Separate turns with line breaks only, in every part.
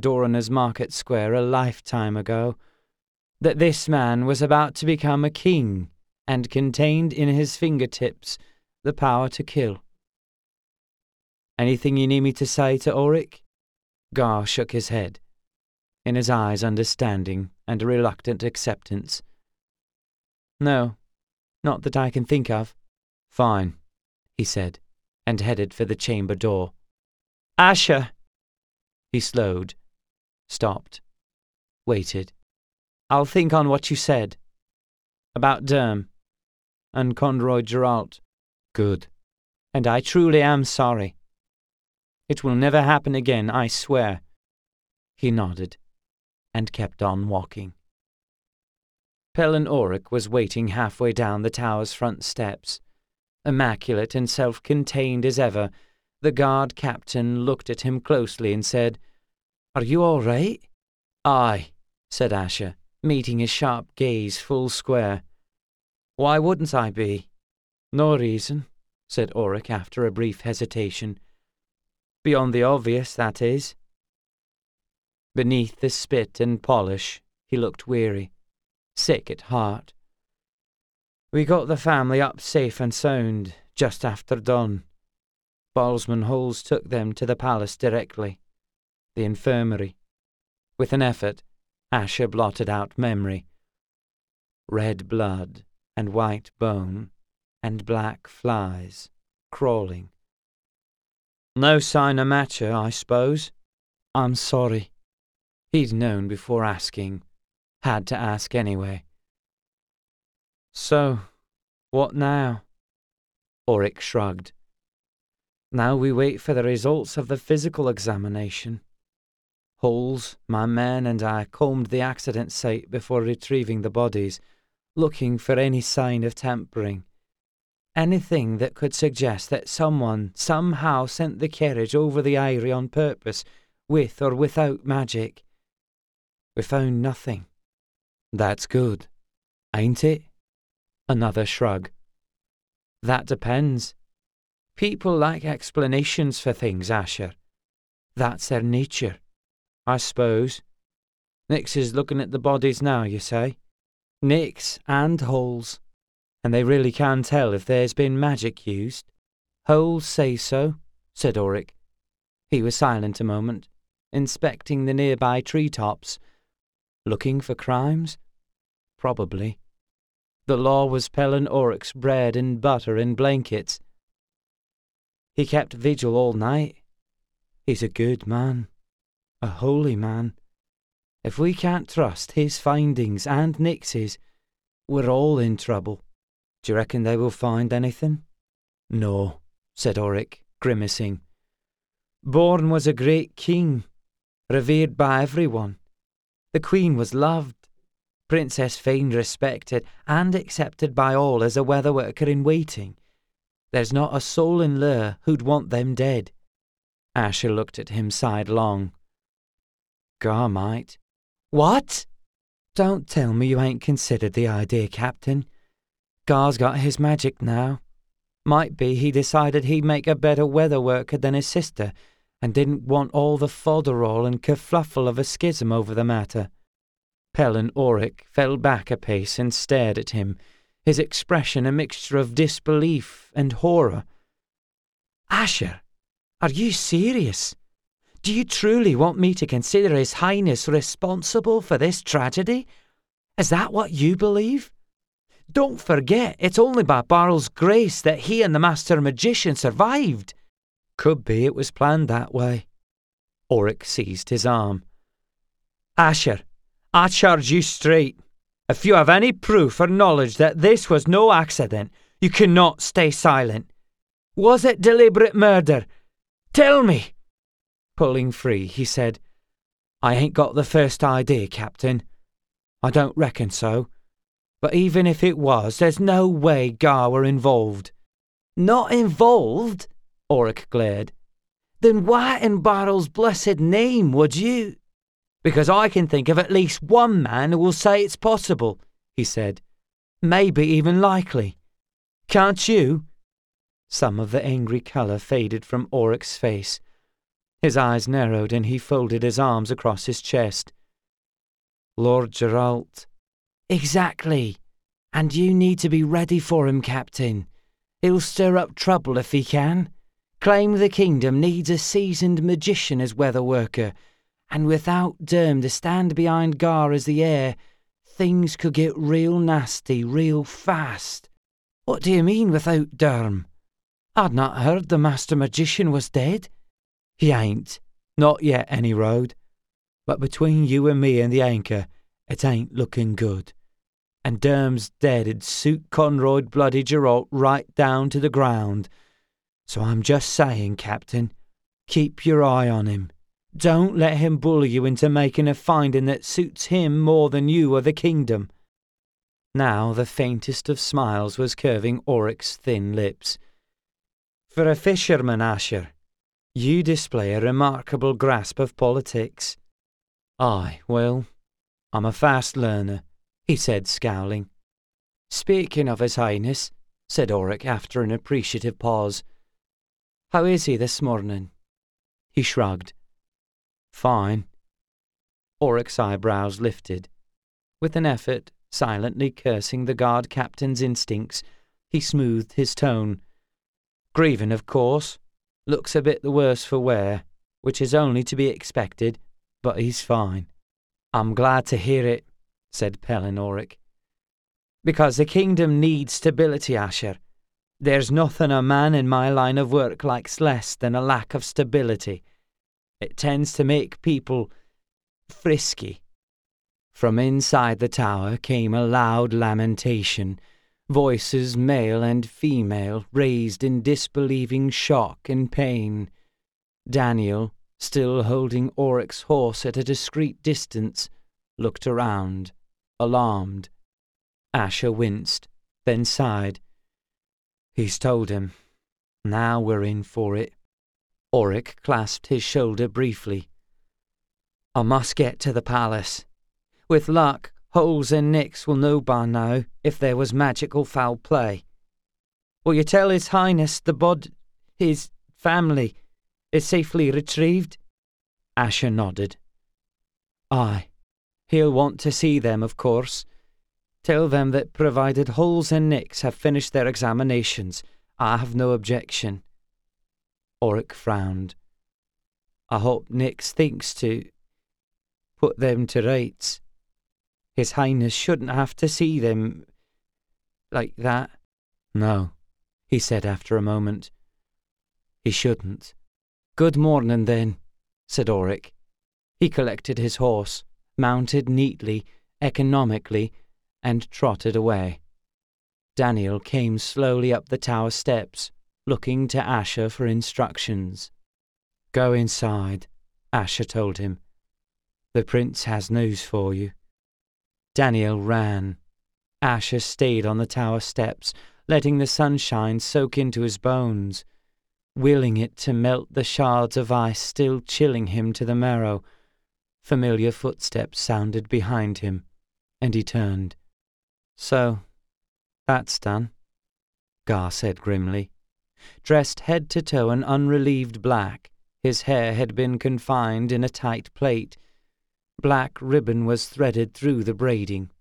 Doraner's market square a lifetime ago, that this man was about to become a king and contained in his fingertips the power to kill. "Anything you need me to say to Ulrich?" Gar shook his head, in his eyes understanding and a reluctant acceptance. "No, not that I can think of." "Fine," he said, and headed for the chamber door. "Asher!" He slowed, stopped, waited. "I'll think on what you said. About Derm and Conroy Geralt." "Good." "And I truly am sorry. It will never happen again, I swear." He nodded and kept on walking. Pelin Ulrich was waiting halfway down the tower's front steps. Immaculate and self-contained as ever, the guard captain looked at him closely and said, "Are you all right?" "Aye," said Asher, meeting his sharp gaze full square. "Why wouldn't I be?" "No reason," said Ulrich after a brief hesitation. "Beyond the obvious, that is." Beneath the spit and polish, he looked weary, sick at heart. "We got the family up safe and sound just after dawn. Bolsman Holes took them to the palace directly. The infirmary." With an effort, Asher blotted out memory. Red blood and white bone and black flies crawling. "No sign of Matcher, I suppose?" "I'm sorry." He'd known before asking, had to ask anyway. "So, what now?" Ulrich shrugged. "Now we wait for the results of the physical examination. Holes, my man, and I combed the accident site before retrieving the bodies, looking for any sign of tampering. Anything that could suggest that someone somehow sent the carriage over the Eyrie on purpose, with or without magic. We found nothing." "That's good, ain't it?" Another shrug. "That depends. People like explanations for things, Asher. That's their nature, I suppose. Nix is looking at the bodies now, you say?" "Nix and Holes. And they really can tell if there's been magic used." "Holes say so," said Ulrich. He was silent a moment, inspecting the nearby treetops. Looking for crimes? Probably. The law was Pelin Ulrich's bread and butter and blankets. He kept vigil all night. He's a good man, a holy man. If we can't trust his findings and Nix's, we're all in trouble. Do you reckon they will find anything?" "No," said Ulrich, grimacing. "Born was a great king, revered by everyone. The Queen was loved, Princess Fane respected and accepted by all as a weather-worker in waiting. There's not a soul in Lure who'd want them dead." Asher looked at him sidelong. "Gar might." "What?" "Don't tell me you ain't considered the idea, Captain. Gar's got his magic now. Might be he decided he'd make a better weather worker than his sister and didn't want all the fodderall and kerfluffle of a schism over the matter." Pelin Ulrich fell back a pace and stared at him, his expression a mixture of disbelief and horror. "Asher, are you serious? Do you truly want me to consider His Highness responsible for this tragedy? Is that what you believe? Don't forget, it's only by Barrel's grace that he and the Master Magician survived." "Could be it was planned that way." Ulrich seized his arm. "Asher, I charge you straight. If you have any proof or knowledge that this was no accident, you cannot stay silent. Was it deliberate murder? Tell me." Pulling free, he said, "I ain't got the first idea, Captain. I don't reckon so. But even if it was, there's no way Gar were involved." "Not involved?" Ulrich glared. "Then why in Barrel's blessed name would you—" "Because I can think of at least one man who will say it's possible," he said. "Maybe even likely. Can't you?" Some of the angry colour faded from Ulrich's face. His eyes narrowed and he folded his arms across his chest. Lord Geralt. Exactly. And you need to be ready for him, Captain. He'll stir up trouble if he can. Claim the kingdom needs a seasoned magician as weather worker, and without Derm to stand behind Gar as the heir, things could get real nasty real fast. What do you mean without Derm? I'd not heard the master magician was dead. He ain't. Not yet, any road. But between you and me and the anchor, it ain't looking good. And Derm's dead'd suit Conroy bloody Geralt right down to the ground. So I'm just saying, Captain, keep your eye on him. Don't let him bully you into making a finding that suits him more than you or the kingdom. Now the faintest of smiles was curving Oric's thin lips. For a fisherman, Asher, you display a remarkable grasp of politics. Aye, well, I'm a fast learner, he said, scowling. Speaking of His Highness, said Oric after an appreciative pause, how is he this morning? He shrugged. Fine. Oric's eyebrows lifted. With an effort, silently cursing the guard captain's instincts, he smoothed his tone. Grieving, of course. Looks a bit the worse for wear, which is only to be expected, but he's fine. I'm glad to hear it, said Pelin Oric. Because the kingdom needs stability, Asher. There's nothing a man in my line of work likes less than a lack of stability. It tends to make people frisky. From inside the tower came a loud lamentation, voices male and female raised in disbelieving shock and pain. Daniel, still holding Oric's horse at a discreet distance, looked around, alarmed. Asher winced, then sighed. He's told him. Now we're in for it. Oric clasped his shoulder briefly. I must get to the palace. With luck, Holes and Nix will know by now if there was magical foul play. Will you tell His Highness his family, is safely retrieved? Asher nodded. Aye. He'll want to see them, of course. Tell them that provided Holes and Nix have finished their examinations, I have no objection. Oric frowned. I hope Nix thinks to put them to rights. His Highness shouldn't have to see them like that. No, he said after a moment. He shouldn't. Good morning, then, said Oric. He collected his horse, mounted neatly, economically, and trotted away. Daniel came slowly up the tower steps, looking to Asher for instructions. Go inside, Asher told him. The prince has news for you. Daniel ran. Asher stayed on the tower steps, letting the sunshine soak into his bones, willing it to melt the shards of ice still chilling him to the marrow. Familiar footsteps sounded behind him, and he turned. So, that's done, Gar said grimly. Dressed head to toe in unrelieved black, his hair had been confined in a tight plait. Black ribbon was threaded through the braiding.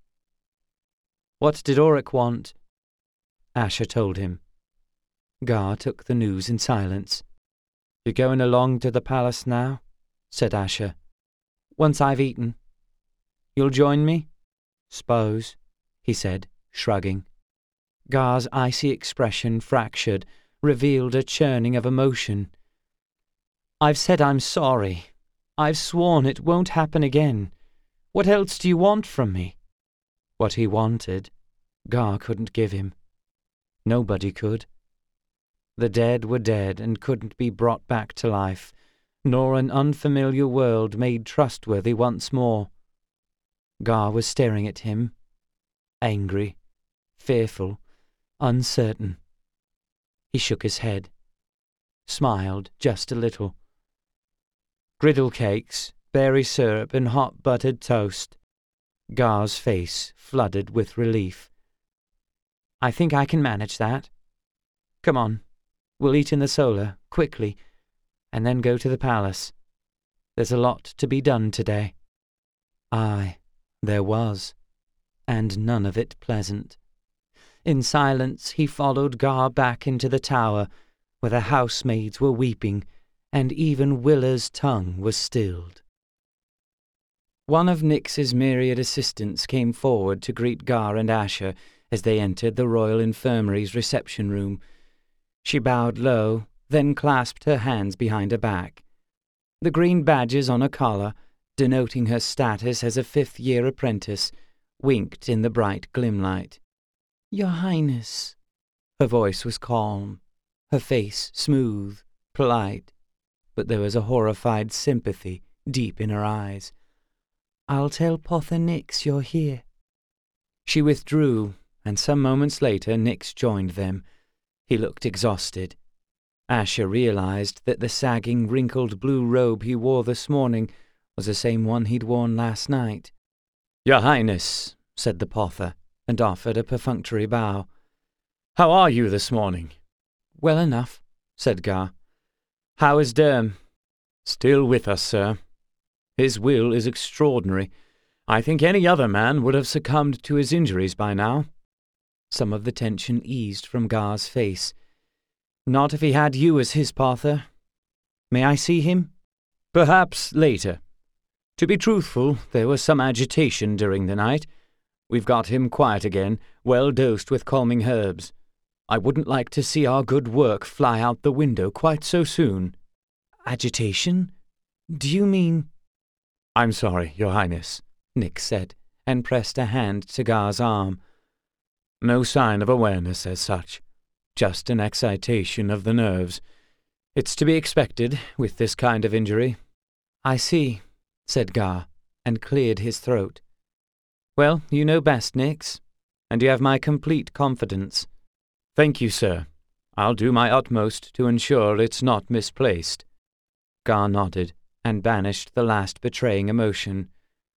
What did Oric want? Asher told him. Gar took the news in silence. You going along to the palace now? Said Asher. Once I've eaten. You'll join me? S'pose, he said, shrugging. Gar's icy expression fractured, revealed a churning of emotion. I've said I'm sorry. I've sworn it won't happen again. What else do you want from me? What he wanted, Gar couldn't give him. Nobody could. The dead were dead and couldn't be brought back to life, nor an unfamiliar world made trustworthy once more. Gar was staring at him, angry, fearful, uncertain. He shook his head, smiled just a little. Griddle cakes, berry syrup, and hot buttered toast. Gar's face flooded with relief. I think I can manage that. Come on, we'll eat in the solar, quickly, and then go to the palace. there's a lot to be done today." Aye, there was, and none of it pleasant. In silence he followed Gar back into the tower, where the housemaids were weeping, and even Willa's tongue was stilled. One of Nyx's myriad assistants came forward to greet Gar and Asher as they entered the Royal Infirmary's reception room. She bowed low, then clasped her hands behind her back. The green badges on her collar, denoting her status as a fifth-year apprentice, winked in the bright glimlight. "Your Highness." Her voice was calm, her face smooth, polite, but there was a horrified sympathy deep in her eyes. "I'll tell Pother Nyx you're here." She withdrew, and some moments later Nyx joined them. He looked exhausted. Asher realized that the sagging, wrinkled blue robe he wore this morning was the same one he'd worn last night. "Your Highness," said the Pother, and offered a perfunctory bow. "How are you this morning?" "Well enough," said Gar. "How is Derm?" "Still with us, sir. His will is extraordinary. I think any other man would have succumbed to his injuries by now." Some of the tension eased from Gar's face. "Not if he had you as his Pother. May I see him?" "Perhaps later. To be truthful, there was some agitation during the night. We've got him quiet again, well dosed with calming herbs. I wouldn't like to see our good work fly out the window quite so soon." "Agitation? Do you mean—" "I'm sorry, Your Highness," Nyx said, and pressed a hand to Gar's arm. "No sign of awareness as such. Just an excitation of the nerves. It's to be expected with this kind of injury." "I see," said Gar, and cleared his throat. "Well, you know best, Nyx, and you have my complete confidence." "Thank you, sir. I'll do my utmost to ensure it's not misplaced." Gar nodded and banished the last betraying emotion.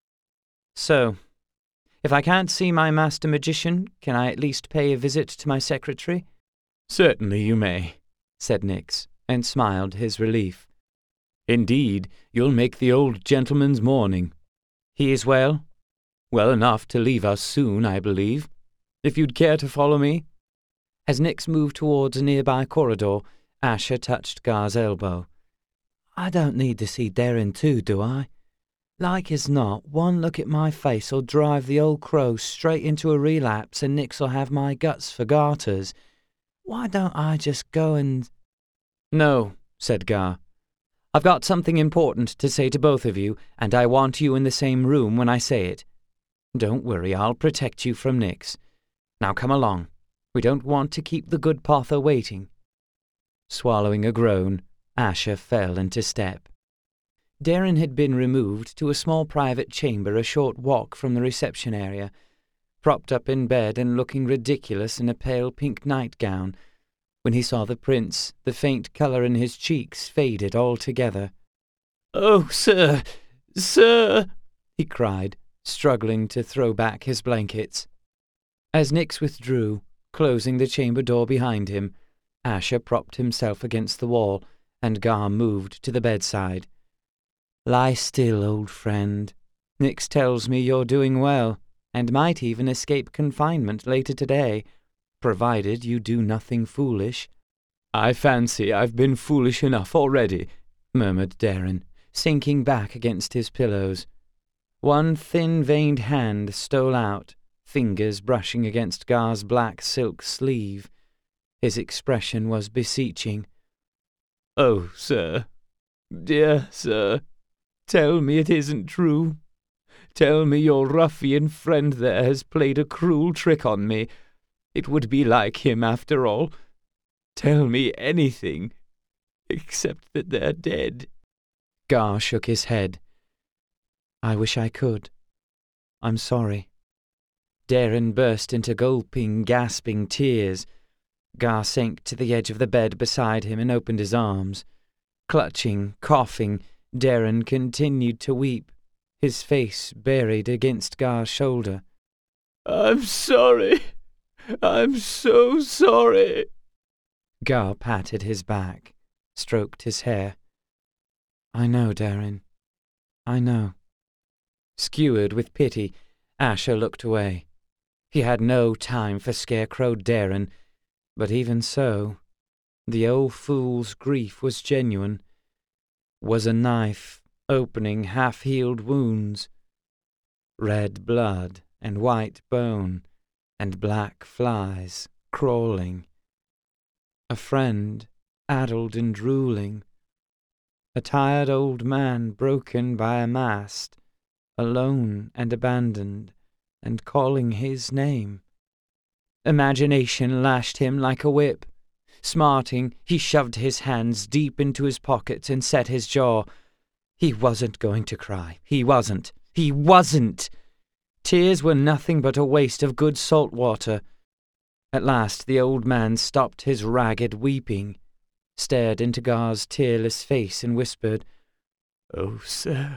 "So, if I can't see my master magician, can I at least pay a visit to my secretary?" "Certainly you may," said Nyx, and smiled his relief. "Indeed, you'll make the old gentleman's morning." "He is well?" "Well enough to leave us soon, I believe. If you'd care to follow me." As Nyx moved towards a nearby corridor, Asher touched Gar's elbow. "I don't need to see Derrin too, do I? Like as not, one look at my face'll drive the old crow straight into a relapse and Nyx'll have my guts for garters. Why don't I just go and—" "No," said Gar. "I've got something important to say to both of you, and I want you in the same room when I say it. Don't worry, I'll protect you from Nyx. Now come along. We don't want to keep the good Pother waiting." Swallowing a groan, Asher fell into step. Derrin had been removed to a small private chamber a short walk from the reception area, propped up in bed and looking ridiculous in a pale pink nightgown. When he saw the prince, the faint colour in his cheeks faded altogether. "Oh, sir, sir!" he cried, struggling to throw back his blankets. As Nyx withdrew, closing the chamber door behind him, Asher propped himself against the wall, and Gar moved to the bedside. "Lie still, old friend. Nyx tells me you're doing well, and might even escape confinement later today, provided you do nothing foolish." "I fancy I've been foolish enough already," murmured Derrin, sinking back against his pillows. One thin-veined hand stole out, fingers brushing against Gar's black silk sleeve. His expression was beseeching. "Oh, sir, dear sir, tell me it isn't true. Tell me your ruffian friend there has played a cruel trick on me. It would be like him after all. Tell me anything, except that they're dead." Gar shook his head. "I wish I could. I'm sorry." Derrin burst into gulping, gasping tears. Gar sank to the edge of the bed beside him and opened his arms. Clutching, coughing, Derrin continued to weep, his face buried against Gar's shoulder. "I'm sorry. I'm so sorry." Gar patted his back, stroked his hair. "I know, Derrin. I know. Skewered with pity, Asher looked away. He had no time for Scarecrow Darren, but even so, the old fool's grief was genuine, was a knife opening half-healed wounds, red blood and white bone and black flies crawling, a friend addled and drooling, a tired old man broken by a mast, alone and abandoned, and calling his name. Imagination lashed him like a whip. Smarting, he shoved his hands deep into his pockets and set his jaw. He wasn't going to cry. He wasn't. Tears were nothing but a waste of good salt water. At last the old man stopped his ragged weeping, stared into Gar's tearless face and whispered, "Oh, sir,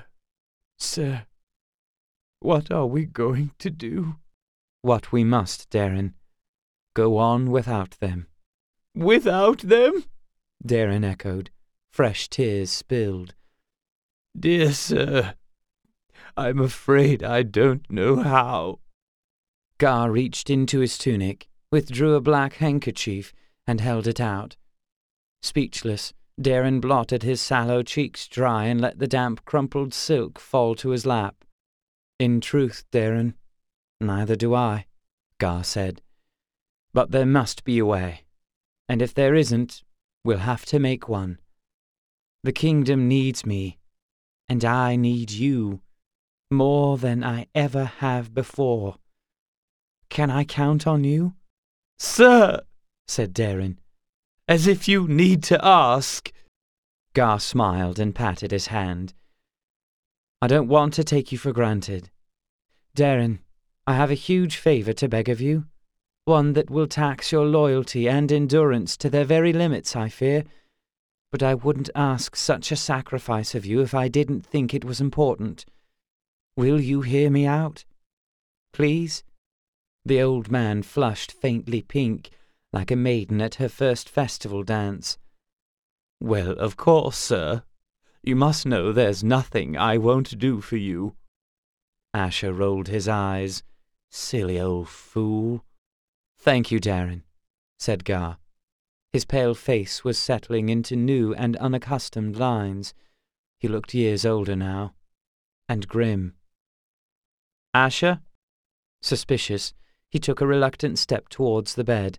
what are we going to do?" "What we must, Darren. Go on without them." "Without them?" Darren echoed, fresh tears spilled. "Dear sir, I'm afraid I don't know how." Gar reached into his tunic, withdrew a black handkerchief, and held it out. Speechless, Darren blotted his sallow cheeks dry and let the damp, crumpled silk fall to his lap. "In truth, Darren, neither do I," Gar said. "But there must be a way, and if there isn't, we'll have to make one. The kingdom needs me, and I need you, more than I ever have before. Can I count on you?" "Sir," said Darren, "as if you need to ask." Gar smiled and patted his hand. "I don't want to take you for granted. Darren, I have a huge favour to beg of you, one that will tax your loyalty and endurance to their very limits, I fear, but I wouldn't ask such a sacrifice of you if I didn't think it was important. Will you hear me out? Please?" The old man flushed faintly pink, like a maiden at her first festival dance. "Well, of course, sir. You must know there's nothing I won't do for you." Asher rolled his eyes. "Silly old fool." "Thank you, Darren," said Gar. His pale face was settling into new and unaccustomed lines. He looked years older now, and grim. "Asher?" Suspicious, he took a reluctant step towards the bed.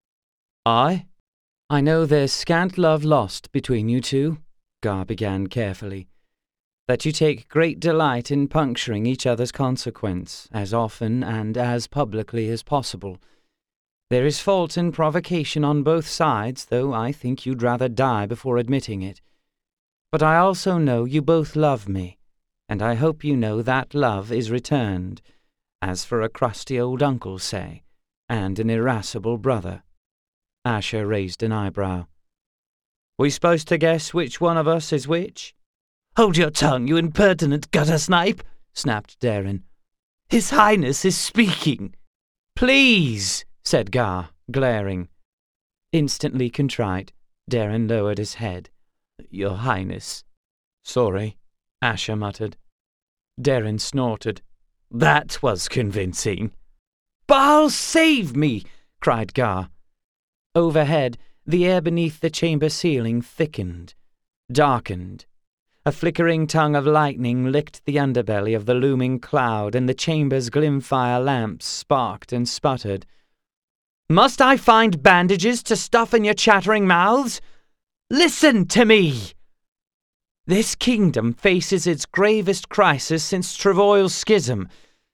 "I know there's scant love lost between you two," Gar began carefully, "that you take great delight in puncturing each other's consequence as often and as publicly as possible. There is fault and provocation on both sides, though I think you'd rather die before admitting it. But I also know you both love me, and I hope you know that love is returned, as for a crusty old uncle, say, and an irascible brother." Asher raised an eyebrow. "We supposed to guess which one of us is which?" "Hold your tongue, you impertinent gutter-snipe!" snapped Darren. "His Highness is speaking." "Please!" said Gar, glaring. Instantly contrite, Darren lowered his head. "Your Highness." "Sorry," Asher muttered. Darren snorted. "That was convincing." "Baal save me!" cried Gar. Overhead, the air beneath the chamber ceiling thickened, darkened. A flickering tongue of lightning licked the underbelly of the looming cloud, and the chamber's glimfire lamps sparked and sputtered. "Must I find bandages to stuff in your chattering mouths? Listen to me! This kingdom faces its gravest crisis since Trevoil's schism.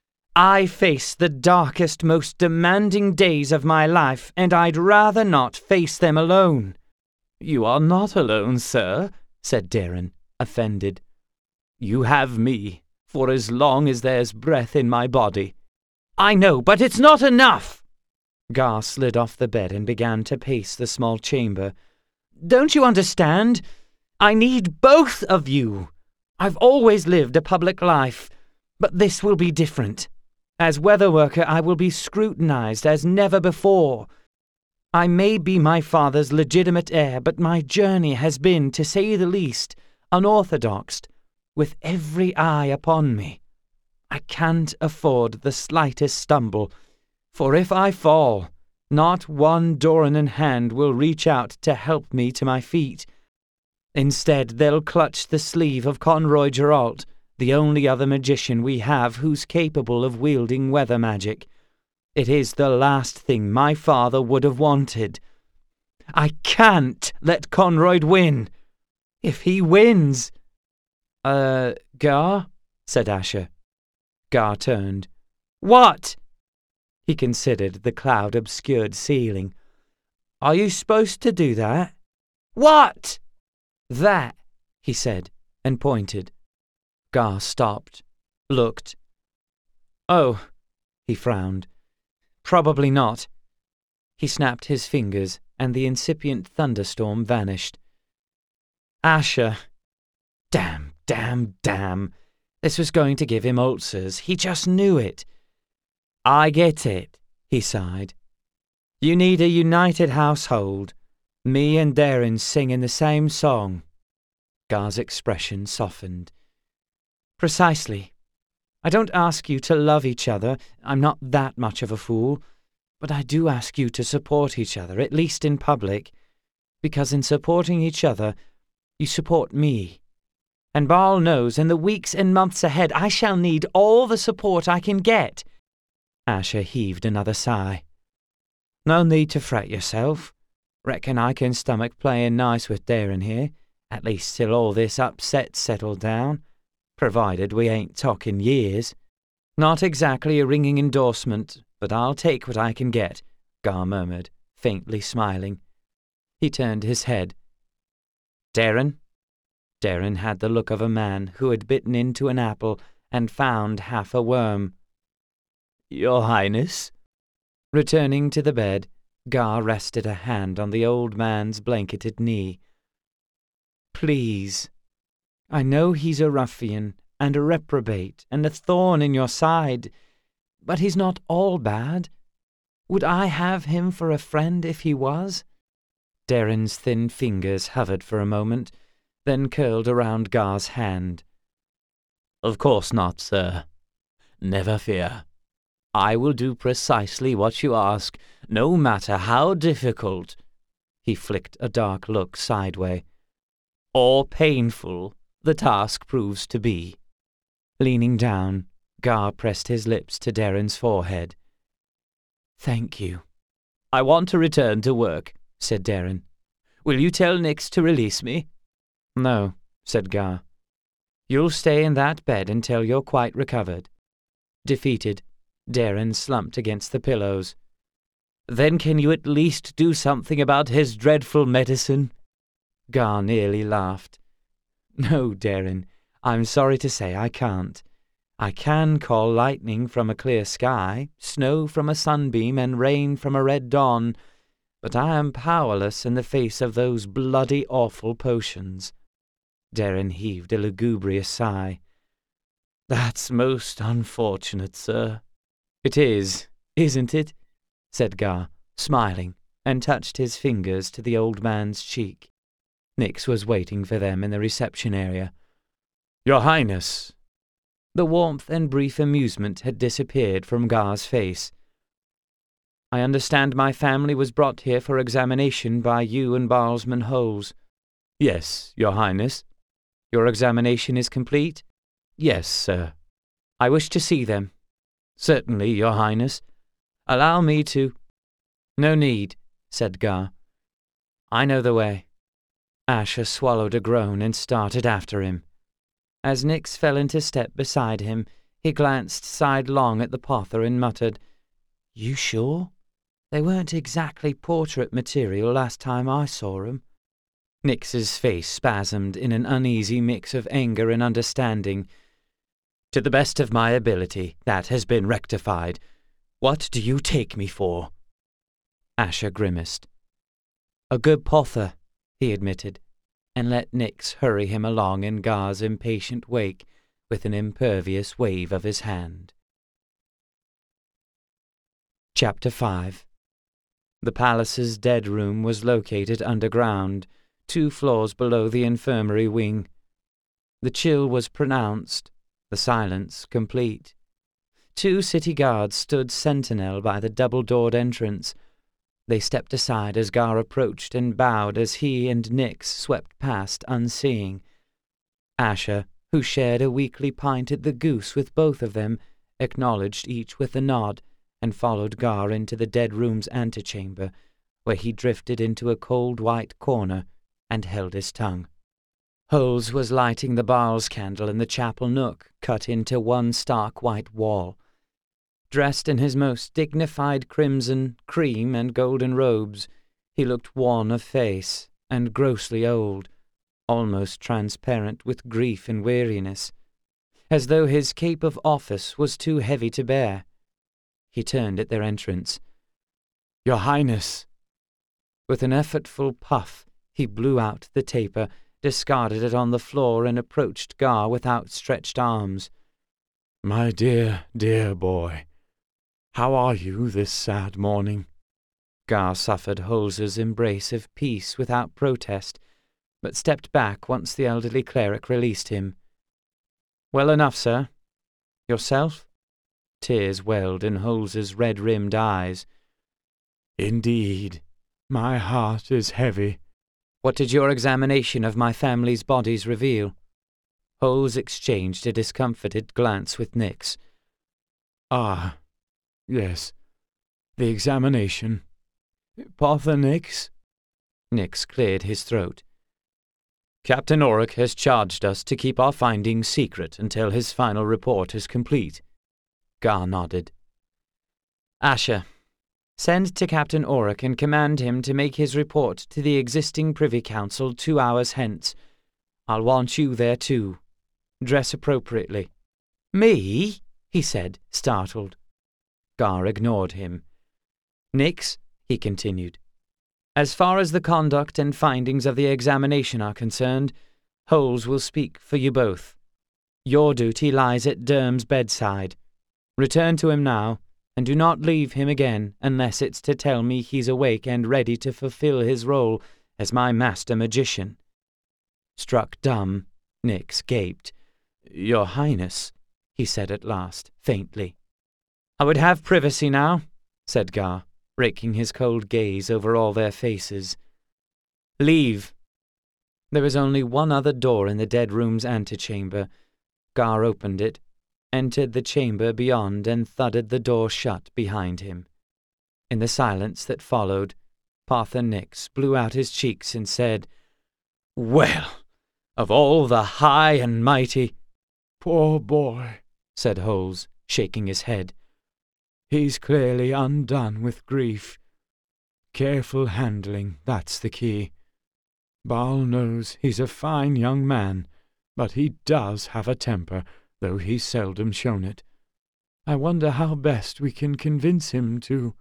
I face the darkest, most demanding days of my life, and I'd rather not face them alone." "You are not alone, sir," said Darren, offended. "You have me, for as long as there's breath in my body." "I know, but it's not enough!" Gar slid off the bed and began to pace the small chamber. "Don't you understand? I need both of you. I've always lived a public life, but this will be different. As weather worker, I will be scrutinized as never before. I may be my father's legitimate heir, but my journey has been, to say the least, unorthodox. with every eye upon me. I can't afford the slightest stumble, for if I fall, not one Doranin hand will reach out to help me to my feet. Instead, they'll clutch the sleeve of Conroy Geralt, the only other magician we have who's capable of wielding weather magic. It is the last thing my father would have wanted. I can't let Conroy win. If he wins... Gar? Said Asher. Gar turned. What? He considered the cloud-obscured ceiling. Are you supposed to do that? What? That, he said, and pointed. Gar stopped, looked. Oh, he frowned. Probably not. He snapped his fingers, and the incipient thunderstorm vanished. Asher. Damn. This was going to give him ulcers. He just knew it. I get it, he sighed. You need a united household. Me and Darren singing the same song. Gar's expression softened. Precisely. I don't ask you to love each other. I'm not that much of a fool. But I do ask you to support each other, at least in public. Because in supporting each other, you support me. And Barl knows in the weeks and months ahead I shall need all the support I can get. Asher heaved another sigh. No need to fret yourself. Reckon I can stomach playing nice with Darren here, at least till all this upset's settled down, provided we ain't talking years. Not exactly a ringing endorsement, but I'll take what I can get, Gar murmured, faintly smiling. He turned his head. Darren? Darren had the look of a man who had bitten into an apple and found half a worm. Your Highness? Returning to the bed, Gar rested a hand on the old man's blanketed knee. Please. I know he's a ruffian and a reprobate and a thorn in your side, but he's not all bad. Would I have him for a friend if he was? Darren's thin fingers hovered for a moment, then curled around Gar's hand. Of course not, sir. Never fear. I will do precisely what you ask, no matter how difficult. He flicked a dark look sideway. Or painful the task proves to be. Leaning down, Gar pressed his lips to Darren's forehead. Thank you. I want to return to work, said Darren. Will you tell Nix to release me? No, said Gar. You'll stay in that bed until you're quite recovered. Defeated, Darren slumped against the pillows. Then can you at least do something about his dreadful medicine? Gar nearly laughed. No, Darren, I'm sorry to say I can't. I can call lightning from a clear sky, snow from a sunbeam, and rain from a red dawn, but I am powerless in the face of those bloody awful potions. Darren heaved a lugubrious sigh. That's most unfortunate, sir. It is, isn't it? Said Gar, smiling, and touched his fingers to the old man's cheek. Nix was waiting for them in the reception area. Your Highness! The warmth and brief amusement had disappeared from Gar's face. I understand my family was brought here for examination by you and Barlsman Holes. Yes, Your Highness. Your examination is complete? Yes, sir. I wish to see them. Certainly, Your Highness. Allow me to... No need, said Gar. I know the way. Asher swallowed a groan and started after him. As Nix fell into step beside him, he glanced sidelong at the pother and muttered, You sure? They weren't exactly portrait material last time I saw 'em. Nix's face spasmed in an uneasy mix of anger and understanding. To the best of my ability, that has been rectified. What do you take me for? Asher grimaced. A good pother, he admitted, and let Nix hurry him along in Gar's impatient wake with an impervious wave of his hand. Chapter 5. The palace's dead room was located underground, 2 floors below the infirmary wing. The chill was pronounced, the silence complete. 2 city guards stood sentinel by the double-doored entrance. They stepped aside as Gar approached and bowed as he and Nix swept past unseeing. Asher, who shared a weekly pint at the Goose with both of them, acknowledged each with a nod and followed Gar into the dead room's antechamber, where he drifted into a cold white corner and held his tongue. Holes was lighting the Baal's candle in the chapel nook cut into one stark white wall. Dressed in his most dignified crimson, cream, and golden robes, he looked worn of face and grossly old, almost transparent with grief and weariness, as though his cape of office was too heavy to bear. He turned at their entrance. "Your Highness!" With an effortful puff, he blew out the taper, discarded it on the floor, and approached Gar with outstretched arms. "My dear, dear boy, how are you this sad morning?" Gar suffered Holes's embrace of peace without protest, but stepped back once the elderly cleric released him. "Well enough, sir. Yourself?" Tears welled in Holes's red-rimmed eyes. "Indeed, my heart is heavy." "What did your examination of my family's bodies reveal?" Holes exchanged a discomfited glance with Nix. "Ah, yes, the examination. Pother Nix?" Nix cleared his throat. "Captain Orrick has charged us to keep our findings secret until his final report is complete." Gar nodded. "Asher, send to Captain Orrick and command him to make his report to the existing Privy Council 2 hours hence. I'll want you there too. Dress appropriately." "Me?" he said, startled. Gar ignored him. "Nix," he continued, "as far as the conduct and findings of the examination are concerned, Holes will speak for you both. Your duty lies at Derm's bedside. Return to him now, and do not leave him again unless it's to tell me he's awake and ready to fulfill his role as my master magician." Struck dumb, Nix gaped. "Your Highness," he said at last, faintly. "I would have privacy now," said Gar, raking his cold gaze over all their faces. "Leave." There was only one other door in the dead room's antechamber. Gar opened it, entered the chamber beyond, and thudded the door shut behind him. In the silence that followed, Pother Nix blew out his cheeks and said, "Well, of all the high and mighty—" "Poor boy," said Holes, shaking his head. "He's clearly undone with grief. Careful handling, that's the key. Baal knows he's a fine young man, but he does have a temper, though he's seldom shown it. I wonder how best we can convince him to—"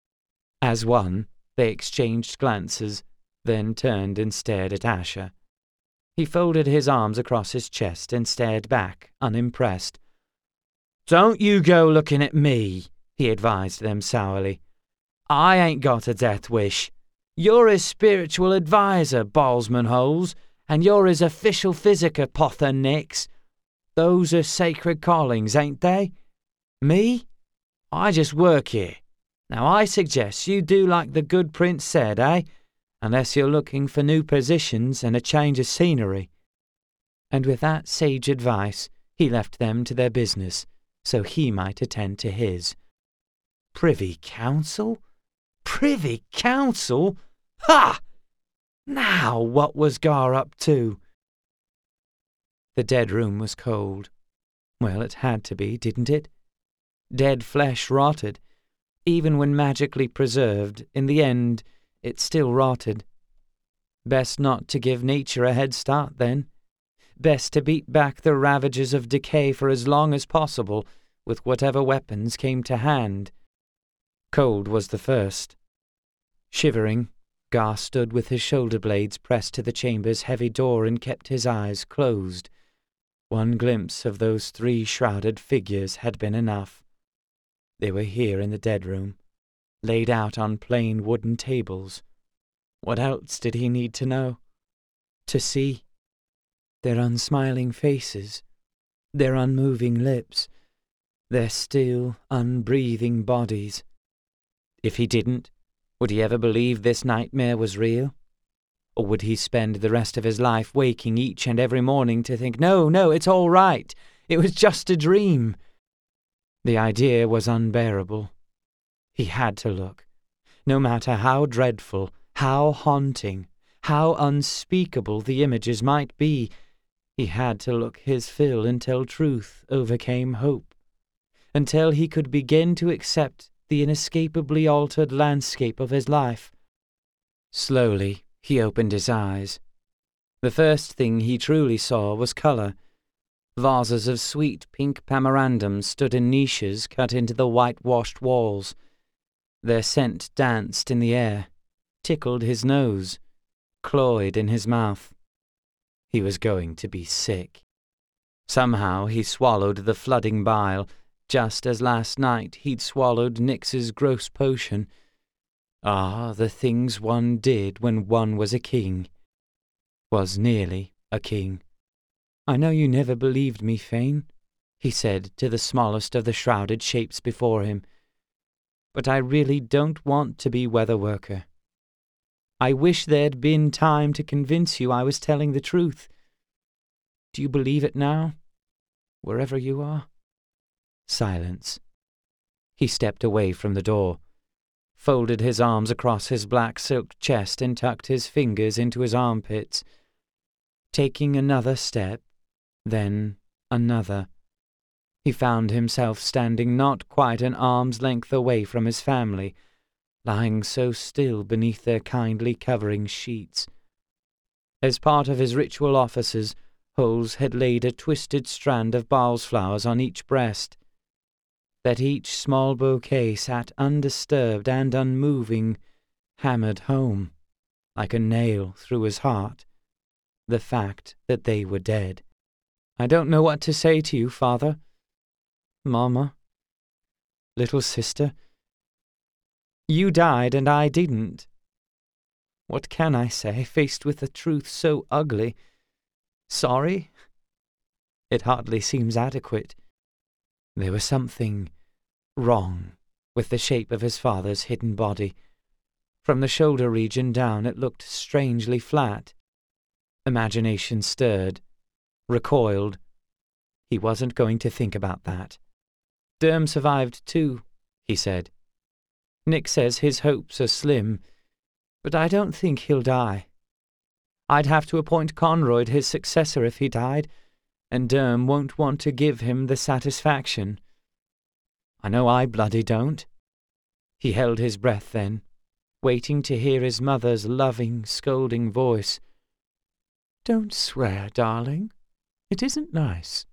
As one, they exchanged glances, then turned and stared at Asher. He folded his arms across his chest and stared back, unimpressed. "Don't you go looking at me," he advised them sourly. "I ain't got a death wish. You're his spiritual adviser, Baalsman Holes, and you're his official physicker, Pother Nix. Those are sacred callings, ain't they? Me? I just work here. Now I suggest you do like the good prince said, unless you're looking for new positions and a change of scenery." And with that sage advice, he left them to their business, so he might attend to his. Privy Council? Privy Council? Ha! Now what was Gar up to? The dead room was cold. Well, it had to be, didn't it? Dead flesh rotted. Even when magically preserved, in the end, it still rotted. Best not to give nature a head start, then. Best to beat back the ravages of decay for as long as possible, with whatever weapons came to hand. Cold was the first. Shivering, Gar stood with his shoulder blades pressed to the chamber's heavy door and kept his eyes closed. One glimpse of those 3 shrouded figures had been enough. They were here in the dead room, laid out on plain wooden tables. What else did he need to know? To see? Their unsmiling faces, their unmoving lips, their still, unbreathing bodies. If he didn't, would he ever believe this nightmare was real? Or would he spend the rest of his life waking each and every morning to think, no, it's all right, it was just a dream? The idea was unbearable. He had to look. No matter how dreadful, how haunting, how unspeakable the images might be, he had to look his fill until truth overcame hope, until he could begin to accept the inescapably altered landscape of his life. Slowly, he opened his eyes. The first thing he truly saw was colour. Vases of sweet pink pomerandum stood in niches cut into the whitewashed walls. Their scent danced in the air, tickled his nose, cloyed in his mouth. He was going to be sick. Somehow he swallowed the flooding bile, just as last night he'd swallowed Nyx's gross potion. Ah, the things one did when one was a king. Was nearly a king. "I know you never believed me, Fane," he said to the smallest of the shrouded shapes before him. "But I really don't want to be weather worker. I wish there'd been time to convince you I was telling the truth. Do you believe it now, wherever you are?" Silence. He stepped away from the door, folded his arms across his black silk chest and tucked his fingers into his armpits. Taking another step, then another, he found himself standing not quite an arm's length away from his family, lying so still beneath their kindly covering sheets. As part of his ritual offices, Holes had laid a twisted strand of Baal's flowers on each breast. That each small bouquet sat undisturbed and unmoving, hammered home, like a nail through his heart, the fact that they were dead. "I don't know what to say to you, Father, Mama, little sister. You died and I didn't. What can I say, faced with a truth so ugly? Sorry? It hardly seems adequate." There was something wrong with the shape of his father's hidden body. From the shoulder region down it looked strangely flat. Imagination stirred, recoiled. He wasn't going to think about that. "Derm survived too," he said. "Nyx says his hopes are slim, but I don't think he'll die. I'd have to appoint Conroyd his successor if he died, and Derm won't want to give him the satisfaction. I know I bloody don't." He held his breath then, waiting to hear his mother's loving, scolding voice. "Don't swear, darling. It isn't nice."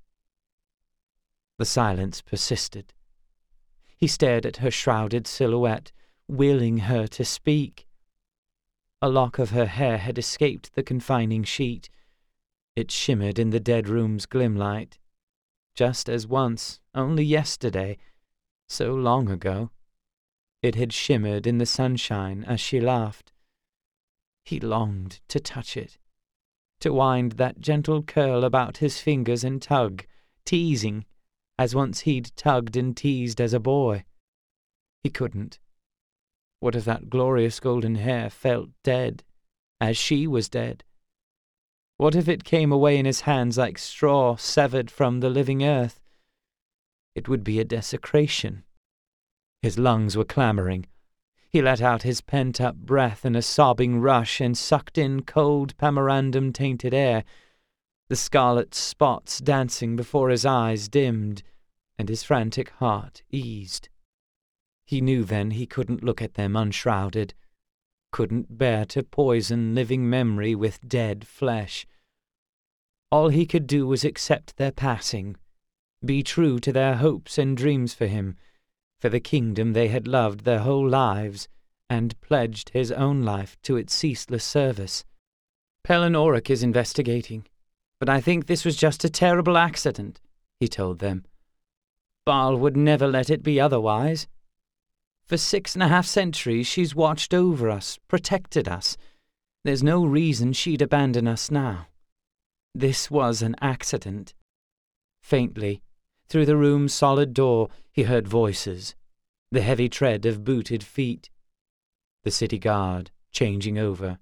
The silence persisted. He stared at her shrouded silhouette, willing her to speak. A lock of her hair had escaped the confining sheet. It shimmered in the dead room's glimlight, just as once, only yesterday, so long ago, it had shimmered in the sunshine as she laughed. He longed to touch it, to wind that gentle curl about his fingers and tug, teasing, as once he'd tugged and teased as a boy. He couldn't. What if that glorious golden hair felt dead, as she was dead? What if it came away in his hands like straw severed from the living earth? It would be a desecration. His lungs were clamoring. He let out his pent-up breath in a sobbing rush and sucked in cold pomerandum-tainted air. The scarlet spots dancing before his eyes dimmed, and his frantic heart eased. He knew then he couldn't look at them unshrouded, couldn't bear to poison living memory with dead flesh. All he could do was accept their passing, be true to their hopes and dreams for him, for the kingdom they had loved their whole lives, and pledged his own life to its ceaseless service. "Pelin Oric is investigating, but I think this was just a terrible accident," he told them. "Baal would never let it be otherwise. For 6.5 centuries she's watched over us, protected us. There's no reason she'd abandon us now. This was an accident. Faintly, through the room's solid door, he heard voices, the heavy tread of booted feet. The city guard changing over.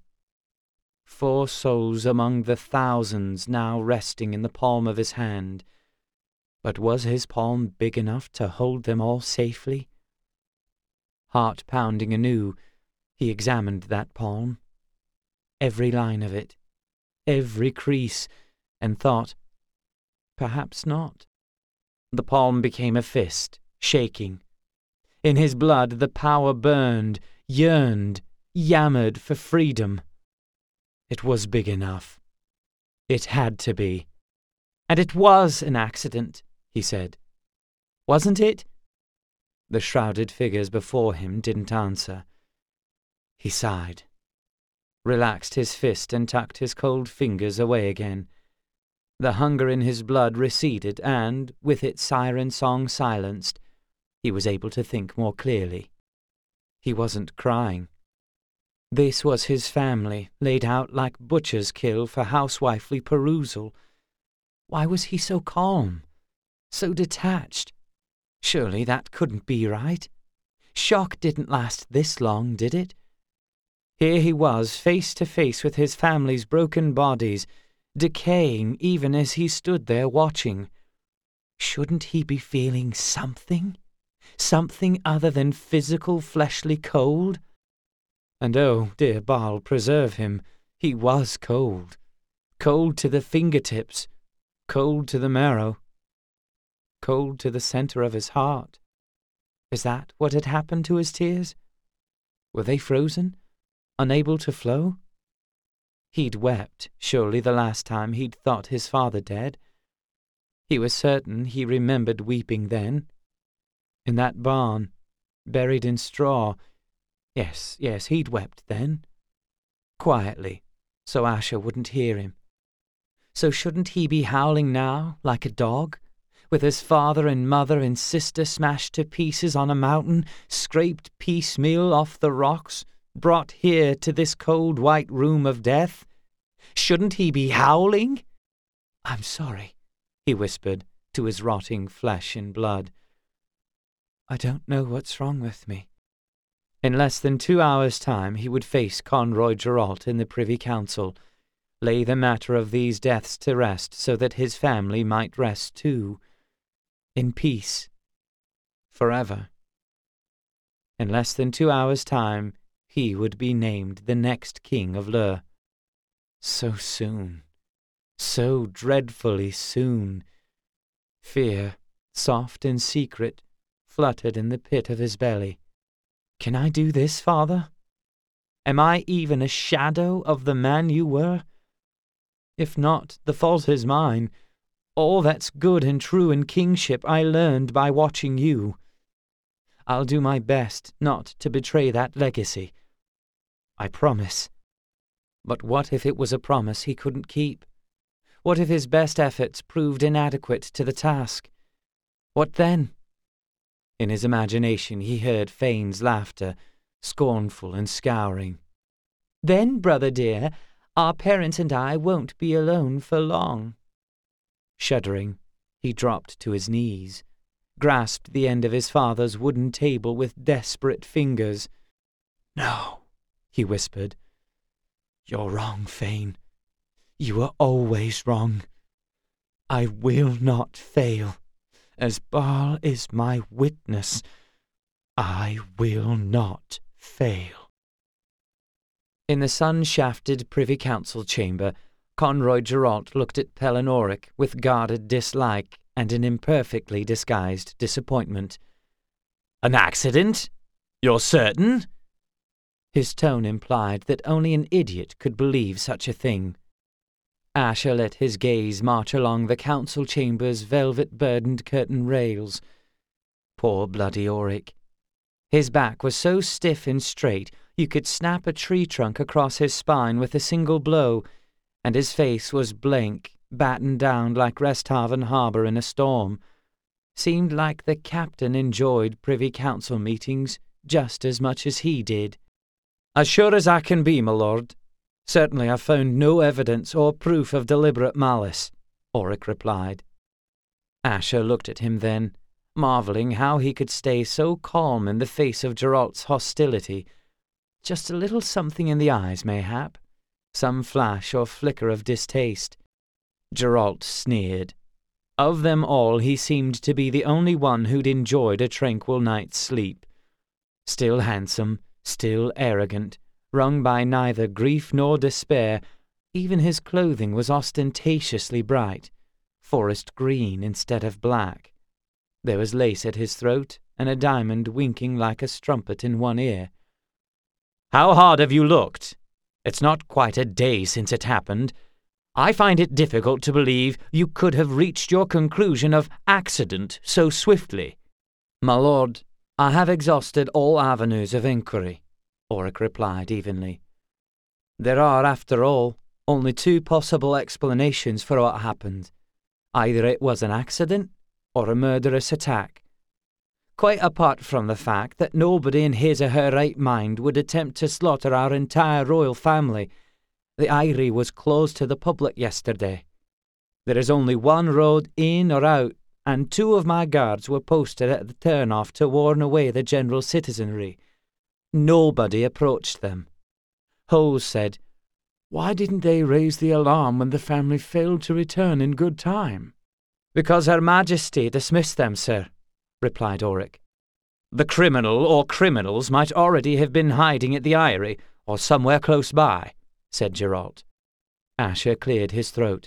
4 souls among the thousands now resting in the palm of his hand. But was his palm big enough to hold them all safely? Heart pounding anew, he examined that palm. Every line of it, every crease, and thought, perhaps not. The palm became a fist, shaking. In his blood the power burned, yearned, yammered for freedom. It was big enough. It had to be. And it was an accident, he said. Wasn't it? The shrouded figures before him didn't answer. He sighed, relaxed his fist and tucked his cold fingers away again. The hunger in his blood receded and, with its siren song silenced, he was able to think more clearly. He wasn't crying. This was his family, laid out like butcher's kill for housewifely perusal. Why was he so calm, so detached? Surely that couldn't be right. Shock didn't last this long, did it? Here he was, face to face with his family's broken bodies, decaying even as he stood there watching. Shouldn't he be feeling something? Something other than physical fleshly cold? And oh, dear Baal preserve him, he was cold. Cold to the fingertips, cold to the marrow, cold to the center of his heart. Is that what had happened to his tears? Were they frozen, unable to flow? He'd wept, surely, the last time he'd thought his father dead. He was certain he remembered weeping then. In that barn, buried in straw. Yes, he'd wept then. Quietly, so Asher wouldn't hear him. So shouldn't he be howling now, like a dog, with his father and mother and sister smashed to pieces on a mountain, scraped piecemeal off the rocks, brought here to this cold white room of death? Shouldn't he be howling? I'm sorry, he whispered to his rotting flesh and blood. I don't know what's wrong with me. In less than 2 hours' time he would face Conroy Geralt in the Privy Council, lay the matter of these deaths to rest so that his family might rest too, in peace, forever. In less than 2 hours' time he would be named the next king of Lur. So soon, so dreadfully soon. Fear, soft and secret, fluttered in the pit of his belly. Can I do this, Father? Am I even a shadow of the man you were? If not, the fault is mine. All that's good and true in kingship I learned by watching you. I'll do my best not to betray that legacy. I promise. But what if it was a promise he couldn't keep? What if his best efforts proved inadequate to the task? What then? In his imagination he heard Fane's laughter, scornful and scouring. Then, brother dear, our parents and I won't be alone for long. Shuddering, he dropped to his knees, grasped the end of his father's wooden table with desperate fingers. No, he whispered. You're wrong, Fane. You were always wrong. I will not fail. As Baal is my witness, I will not fail. In the sun-shafted Privy Council chamber, Conroy Geralt looked at Pelennoric with guarded dislike and an imperfectly disguised disappointment. An accident? You're certain? His tone implied that only an idiot could believe such a thing. Asher let his gaze march along the council chamber's velvet-burdened curtain rails. Poor bloody Auric. His back was so stiff and straight you could snap a tree trunk across his spine with a single blow, and his face was blank, battened down like Resthaven Harbour in a storm. Seemed like the captain enjoyed Privy Council meetings just as much as he did. As sure as I can be, my lord, Certainly I found no evidence or proof of deliberate malice, Oric replied. Asher looked at him then, marvelling how he could stay so calm in the face of Geralt's hostility. Just a little something in the eyes, mayhap, some flash or flicker of distaste. Geralt sneered. Of them all he seemed to be the only one who'd enjoyed a tranquil night's sleep. Still handsome, still arrogant, wrung by neither grief nor despair, even his clothing was ostentatiously bright, forest green instead of black. There was lace at his throat, and a diamond winking like a strumpet in one ear. "How hard have you looked? It's not quite a day since it happened. I find it difficult to believe you could have reached your conclusion of accident so swiftly." "My lord, I have exhausted all avenues of inquiry," Oric replied evenly. "There are, after all, only two possible explanations for what happened. Either it was an accident, or a murderous attack. Quite apart from the fact that nobody in his or her right mind would attempt to slaughter our entire royal family, the Eyrie was closed to the public yesterday. There is only one road in or out, and 2 of my guards were posted at the turn-off to warn away the general citizenry. Nobody approached them." Hose said, "Why didn't they raise the alarm when the family failed to return in good time?" "Because Her Majesty dismissed them, sir," replied Oric. "The criminal or criminals might already have been hiding at the Eyrie, or somewhere close by," said Geralt. Asher cleared his throat.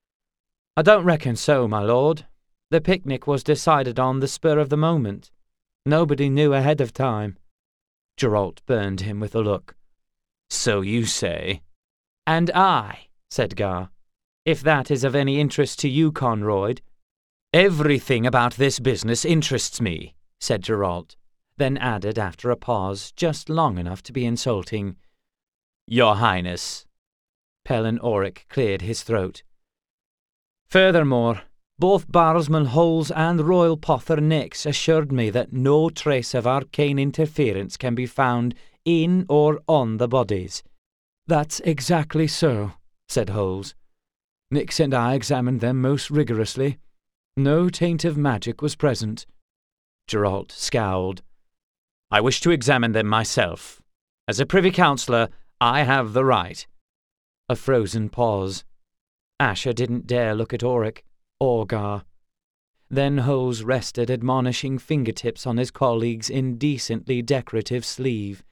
"I don't reckon so, my lord. The picnic was decided on the spur of the moment. Nobody knew ahead of time." Geralt burned him with a look. "So you say?" "And I," said Gar, "if that is of any interest to you, Conroyd." "Everything about this business interests me," said Geralt, then added after a pause just long enough to be insulting, "Your Highness." Pelin Oric cleared his throat. "Furthermore, both Barsman Holes and Royal Pother Nix assured me that no trace of arcane interference can be found in or on the bodies." "That's exactly so," said Holes. "Nix and I examined them most rigorously. No taint of magic was present." Geralt scowled. "I wish to examine them myself. As a Privy Councillor, I have the right." A frozen pause. Asher didn't dare look at Oric or Gar. Then Hose rested admonishing fingertips on his colleague's indecently decorative sleeve.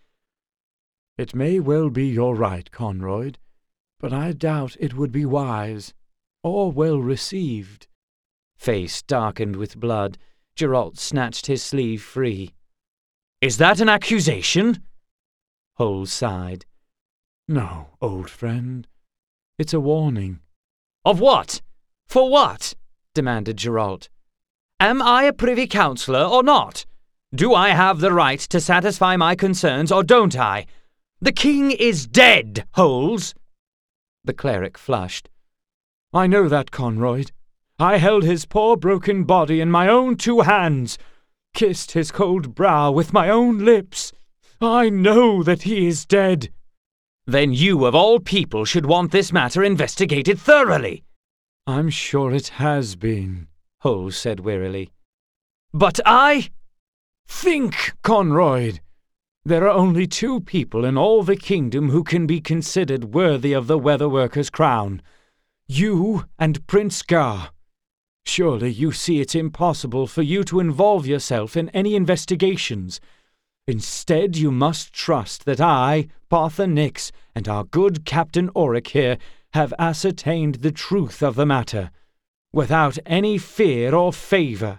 "It may well be your right, Conroyd, but I doubt it would be wise, or well received." Face darkened with blood, Geralt snatched his sleeve free. "Is that an accusation?" Hole sighed. "No, old friend. It's a warning." "Of what? For what?" demanded Geralt. "Am I a Privy Councillor or not? Do I have the right to satisfy my concerns or don't I? The king is dead, Holes." The cleric flushed. "I know that, Conroyd. I held his poor broken body in my own 2 hands, kissed his cold brow with my own lips. I know that he is dead." "Then you, of all people, should want this matter investigated thoroughly." "I'm sure it has been," Hole said wearily. "But I—" "Think, Conroyd. There are only 2 people in all the kingdom who can be considered worthy of the Weatherworker's crown. You and Prince Gar. Surely you see it's impossible for you to involve yourself in any investigations. Instead, you must trust that I, Pother Nix, and our good Captain Oric here have ascertained the truth of the matter, without any fear or favour."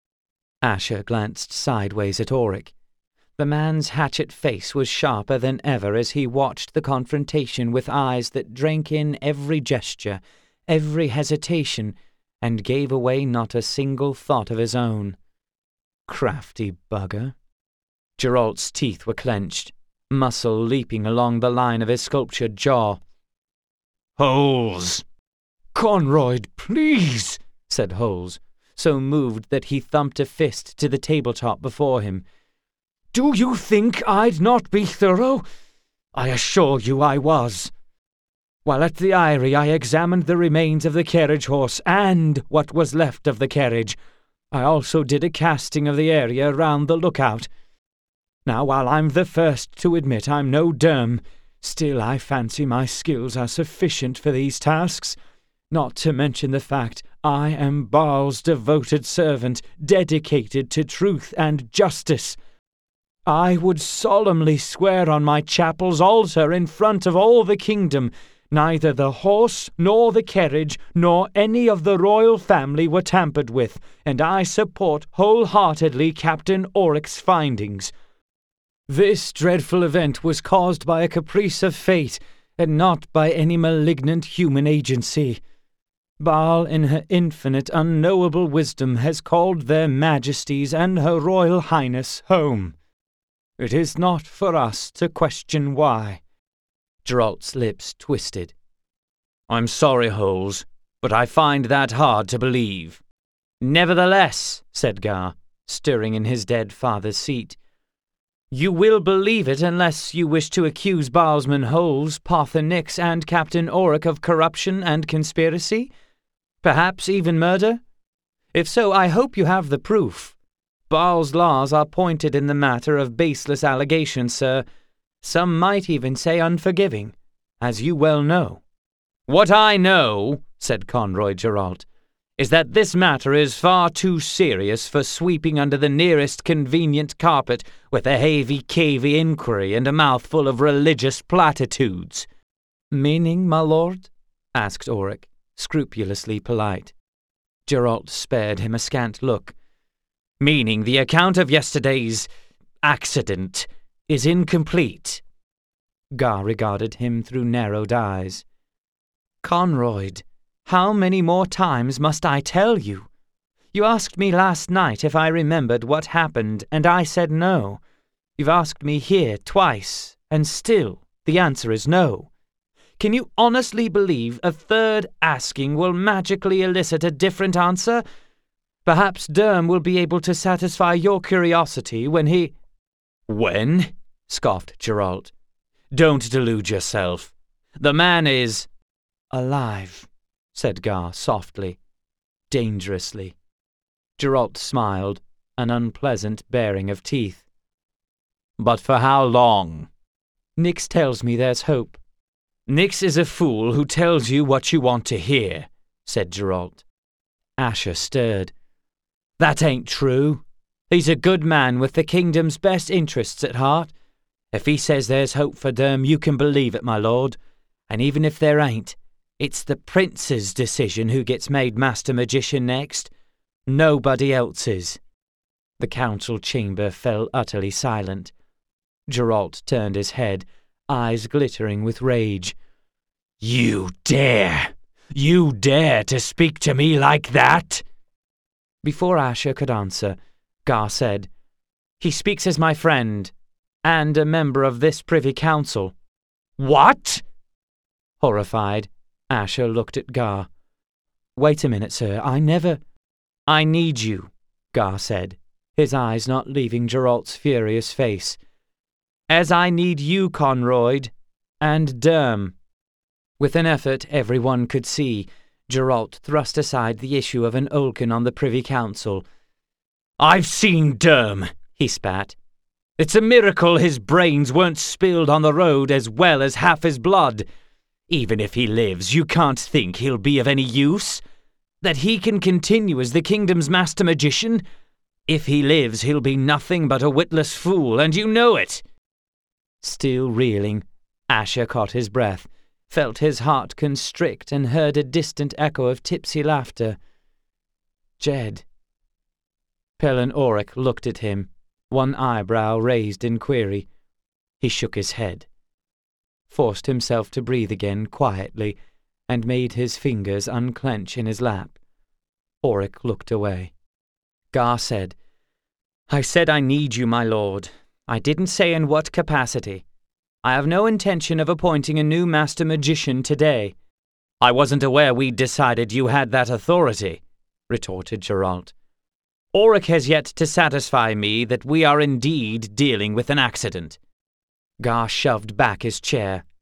Asher glanced sideways at Oric. The man's hatchet face was sharper than ever as he watched the confrontation with eyes that drank in every gesture, every hesitation, and gave away not a single thought of his own. Crafty bugger. Geralt's teeth were clenched, muscle leaping along the line of his sculptured jaw. "Holes!" "Conroyd, please!" said Holes, so moved that he thumped a fist to the tabletop before him. "Do you think I'd not be thorough? I assure you I was. While at the eyrie I examined the remains of the carriage horse and what was left of the carriage. I also did a casting of the area round the lookout. Now, while I'm the first to admit I'm no Derm, still I fancy my skills are sufficient for these tasks, not to mention the fact I am Baal's devoted servant, dedicated to truth and justice. I would solemnly swear on my chapel's altar in front of all the kingdom, neither the horse nor the carriage nor any of the royal family were tampered with, and I support wholeheartedly Captain Oryx's findings. This dreadful event was caused by a caprice of fate, and not by any malignant human agency. Baal, in her infinite, unknowable wisdom, has called their majesties and her royal highness home. It is not for us to question why. Geralt's lips twisted. I'm sorry, Holes, but I find that hard to believe. Nevertheless, said Gar, stirring in his dead father's seat, you will believe it unless you wish to accuse Baalsman Holes, Parther Nix, and Captain Oryx of corruption and conspiracy? Perhaps even murder? If so, I hope you have the proof. Baal's laws are pointed in the matter of baseless allegations, sir. Some might even say unforgiving, as you well know. What I know, said Conroy Geralt, is that this matter is far too serious for sweeping under the nearest convenient carpet with a havey-cavey inquiry and a mouthful of religious platitudes. Meaning, my lord? Asked Oryx, scrupulously polite. Geralt spared him a scant look. Meaning the account of yesterday's accident is incomplete. Gar regarded him through narrowed eyes. Conroyd, how many more times must I tell you? You asked me last night if I remembered what happened, and I said no. You've asked me here twice, and still the answer is no. Can you honestly believe a third asking will magically elicit a different answer? Perhaps Derm will be able to satisfy your curiosity when he— When? Scoffed Geralt. Don't delude yourself. The man is— Alive, said Gar softly, dangerously. Geralt smiled, an unpleasant baring of teeth. But for how long? Nix tells me there's hope. Nix is a fool who tells you what you want to hear, said Geralt. Asher stirred. That ain't true. He's a good man with the kingdom's best interests at heart. If he says there's hope for Derm, you can believe it, my lord. And even if there ain't, it's the prince's decision who gets made master magician next. Nobody else's. The council chamber fell utterly silent. Geralt turned his head, eyes glittering with rage. You dare! You dare to speak to me like that? Before Asher could answer, Gar said, He speaks as my friend, and a member of this privy council. What? Horrified, Asher looked at Gar. Wait a minute, sir, I need you, Gar said, his eyes not leaving Geralt's furious face. As I need you, Conroyd, and Derm. With an effort everyone could see, Geralt thrust aside the issue of an Olkin on the Privy Council. I've seen Derm, he spat. It's a miracle his brains weren't spilled on the road as well as half his blood. Even if he lives, you can't think he'll be of any use? That he can continue as the kingdom's master magician? If he lives, he'll be nothing but a witless fool, and you know it. Still reeling, Asher caught his breath, felt his heart constrict, and heard a distant echo of tipsy laughter. Jed. Pelin Oryx looked at him, one eyebrow raised in query. He shook his head, forced himself to breathe again quietly, and made his fingers unclench in his lap. Oryx looked away. Gar said, I said I need you, my lord. I didn't say in what capacity. I have no intention of appointing a new master magician today. I wasn't aware we'd decided you had that authority, retorted Geralt. Oryx has yet to satisfy me that we are indeed dealing with an accident. Gar shoved back his chair,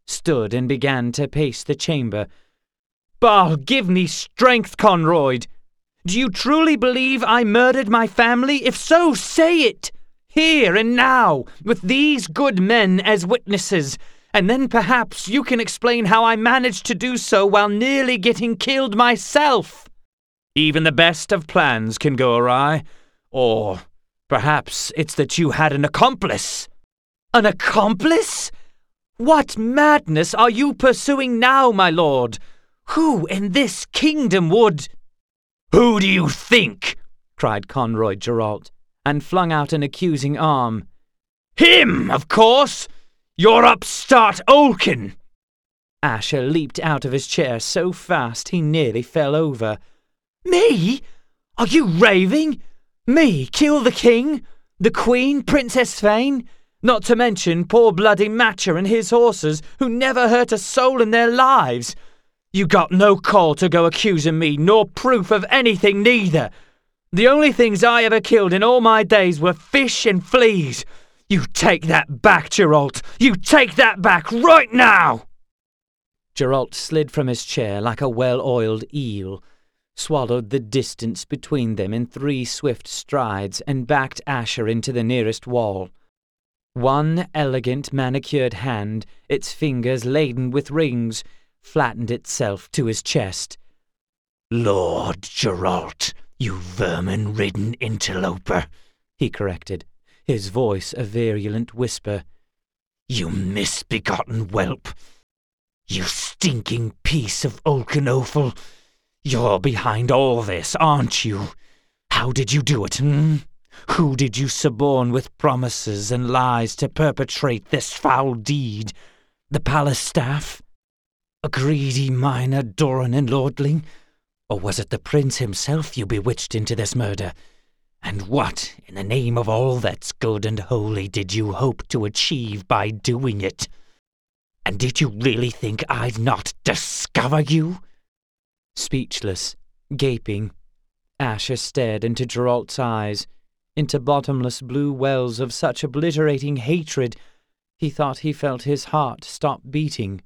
stood and began to pace the chamber. "Bah, give me strength, Conroyd! Do you truly believe I murdered my family? If so, say it! Here and now, with these good men as witnesses, and then perhaps you can explain how I managed to do so while nearly getting killed myself." "Even the best of plans can go awry. Or perhaps it's that you had an accomplice." "An accomplice? What madness are you pursuing now, my lord? Who in this kingdom would—" "Who do you think?" cried Conroy Geralt, and flung out an accusing arm. "Him, of course! Your upstart Olkin!" Asher leaped out of his chair so fast he nearly fell over. "Me? Are you raving? Me kill the king? The queen, Princess Fane? Not to mention poor bloody Matcher and his horses, who never hurt a soul in their lives. You got no call to go accusing me, nor proof of anything neither. The only things I ever killed in all my days were fish and fleas. You take that back, Geralt. You take that back right now!" Geralt slid from his chair like a well-oiled eel, swallowed the distance between them in 3 swift strides, and backed Asher into the nearest wall. One elegant manicured hand, its fingers laden with rings, flattened itself to his chest. "Lord Geralt, you vermin-ridden interloper," he corrected, his voice a virulent whisper. "You misbegotten whelp. You stinking piece of Olkenofel. You're behind all this, aren't you? How did you do it, Who did you suborn with promises and lies to perpetrate this foul deed? The palace staff? A greedy minor Doran and lordling? Or was it the prince himself you bewitched into this murder? And what, in the name of all that's good and holy, did you hope to achieve by doing it? And did you really think I'd not discover you?" Speechless, gaping, Asher stared into Geralt's eyes, into bottomless blue wells of such obliterating hatred he thought he felt his heart stop beating.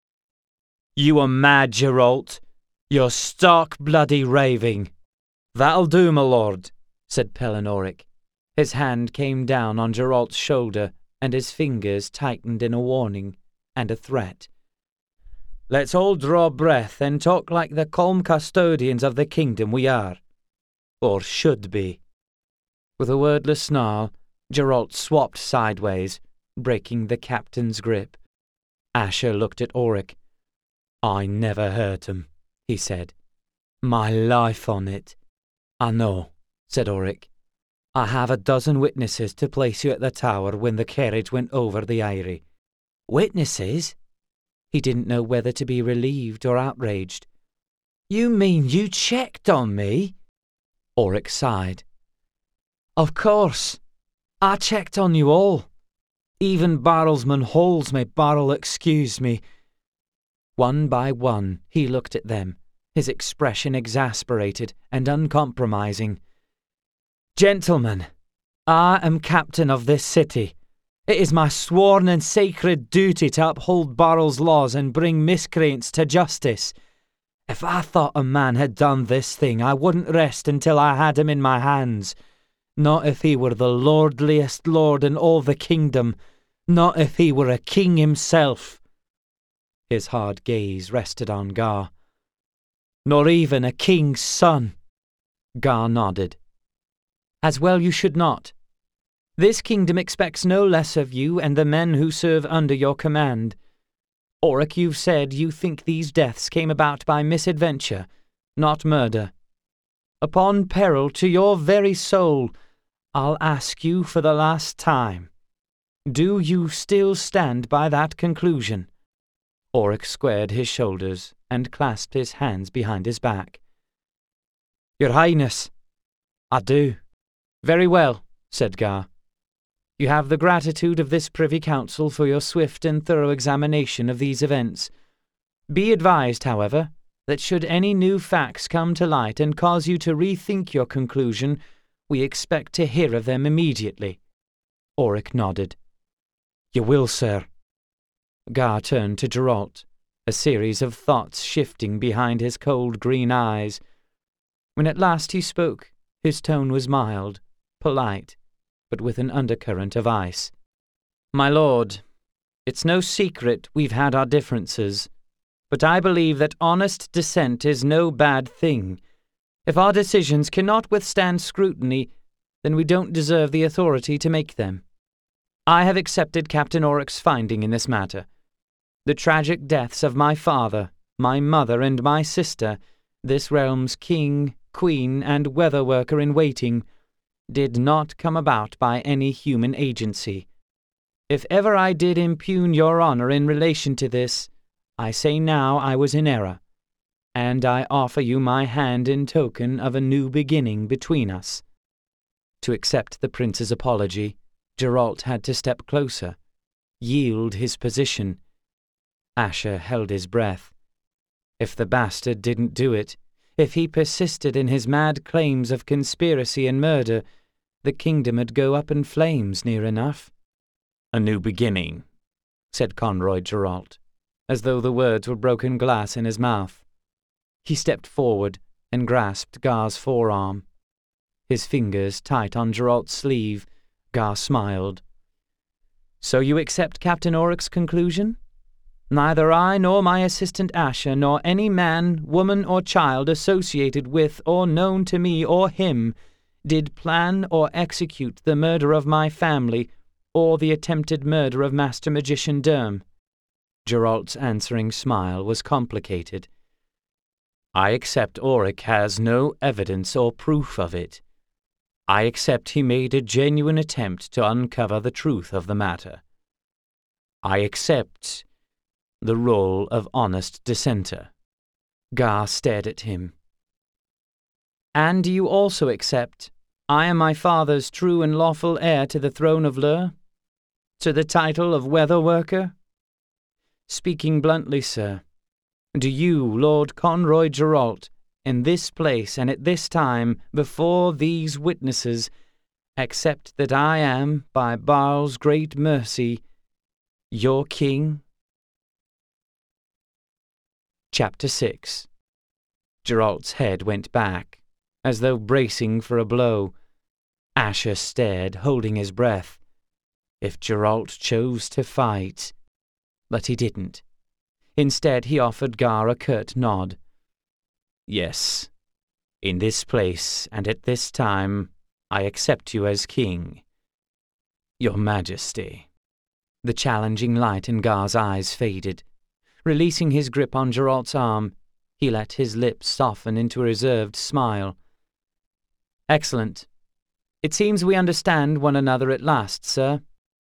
"You are mad, Geralt. You're stark bloody raving." "That'll do, my lord," said Pellinoric. His hand came down on Geralt's shoulder, and his fingers tightened in a warning and a threat. "Let's all draw breath and talk like the calm custodians of the kingdom we are. Or should be." With a wordless snarl, Geralt swapped sideways, breaking the captain's grip. Asher looked at Auric. "I never hurt him," he said. "My life on it." "I know," said Auric. "I have a dozen witnesses to place you at the tower when the carriage went over the Eyrie." "Witnesses?" He didn't know whether to be relieved or outraged. "You mean you checked on me?" Auric sighed. "Of course. I checked on you all. Even Barrelsman Halls may Barrel excuse me." One by one he looked at them, his expression exasperated and uncompromising. "Gentlemen, I am captain of this city. It is my sworn and sacred duty to uphold Barrel's laws and bring miscreants to justice. If I thought a man had done this thing, I wouldn't rest until I had him in my hands. Not if he were the lordliest lord in all the kingdom. Not if he were a king himself." His hard gaze rested on Gar. "Nor even a king's son." Gar nodded. "As well you should not. This kingdom expects no less of you and the men who serve under your command. Auric, you've said you think these deaths came about by misadventure, not murder. Upon peril to your very soul, I'll ask you for the last time. Do you still stand by that conclusion?" Auric squared his shoulders and clasped his hands behind his back. "Your Highness, I do." "Very well," said Gar. "You have the gratitude of this Privy Council for your swift and thorough examination of these events. Be advised, however, that should any new facts come to light and cause you to rethink your conclusion, we expect to hear of them immediately." Auric nodded. "You will, sir." Gar turned to Geralt, a series of thoughts shifting behind his cold green eyes. When at last he spoke, his tone was mild, polite, but with an undercurrent of ice. "My lord, it's no secret we've had our differences, but I believe that honest dissent is no bad thing. If our decisions cannot withstand scrutiny, then we don't deserve the authority to make them. I have accepted Captain Oryx's finding in this matter. The tragic deaths of my father, my mother, and my sister, this realm's king, queen, and weather-worker-in-waiting, did not come about by any human agency. If ever I did impugn your honor in relation to this, I say now I was in error, and I offer you my hand in token of a new beginning between us." To accept the prince's apology, Geralt had to step closer, yield his position. Asher held his breath. If the bastard didn't do it, if he persisted in his mad claims of conspiracy and murder, the kingdom would go up in flames near enough. "A new beginning," said Conroy Geralt, as though the words were broken glass in his mouth. He stepped forward and grasped Gar's forearm. His fingers tight on Geralt's sleeve, Gar smiled. "So you accept Captain Oryx's conclusion? Neither I nor my assistant Asher nor any man, woman, or child associated with or known to me or him did plan or execute the murder of my family or the attempted murder of Master Magician Derm." Geralt's answering smile was complicated. "I accept Oryx has no evidence or proof of it. I accept he made a genuine attempt to uncover the truth of the matter. I accept the role of honest dissenter." Gar stared at him. "And do you also accept I am my father's true and lawful heir to the throne of Lur? To the title of Weather Worker? Speaking bluntly, sir, do you, Lord Conroy Geralt, in this place and at this time, before these witnesses, accept that I am, by Baal's great mercy, your king?" Chapter 6. Geralt's head went back, as though bracing for a blow. Asher stared, holding his breath. If Geralt chose to fight... But he didn't. Instead, he offered Gar a curt nod. "Yes, in this place and at this time, I accept you as king. Your Majesty." The challenging light in Gar's eyes faded. Releasing his grip on Geralt's arm, he let his lips soften into a reserved smile. "Excellent. It seems we understand one another at last, sir."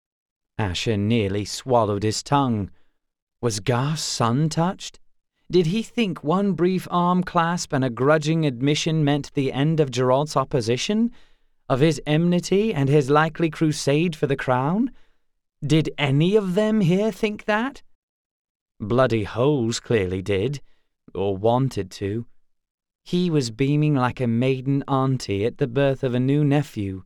Asher nearly swallowed his tongue. Was Gar's son touched? Did he think one brief arm clasp and a grudging admission meant the end of Geralt's opposition, of his enmity and his likely crusade for the crown? Did any of them here think that? Bloody Holes clearly did, or wanted to. He was beaming like a maiden auntie at the birth of a new nephew.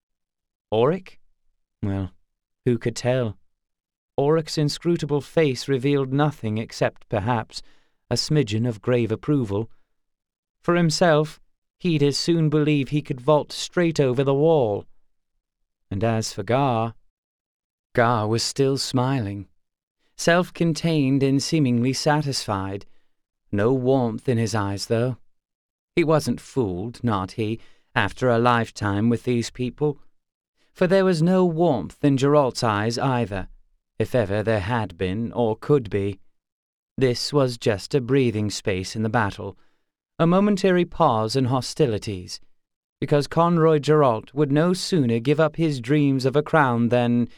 Oryx? Well, who could tell? Oryx's inscrutable face revealed nothing except, perhaps, a smidgen of grave approval. For himself, he'd as soon believe he could vault straight over the wall. And as for Gar was still smiling, self-contained and seemingly satisfied. No warmth in his eyes, though. He wasn't fooled, not he, after a lifetime with these people. For there was no warmth in Geralt's eyes either, if ever there had been or could be. This was just a breathing space in the battle, a momentary pause in hostilities, because Conroy Geralt would no sooner give up his dreams of a crown than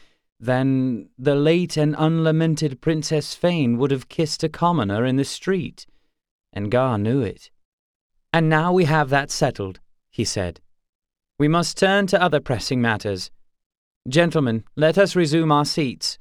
the late and unlamented Princess Fane would have kissed a commoner in the street, and Gar knew it. "And now we have that settled," he said. "We must turn to other pressing matters. Gentlemen, let us resume our seats."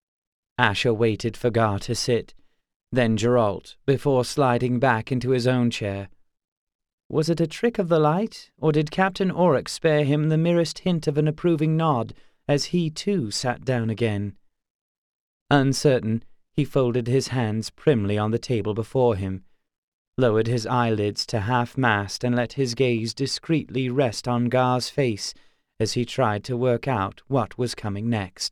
Asher waited for Gar to sit, then Geralt, before sliding back into his own chair. Was it a trick of the light, or did Captain Oryx spare him the merest hint of an approving nod as he too sat down again? Uncertain, He folded his hands primly on the table before him, lowered his eyelids to half-mast, and let his gaze discreetly rest on Gar's face as he tried to work out what was coming next.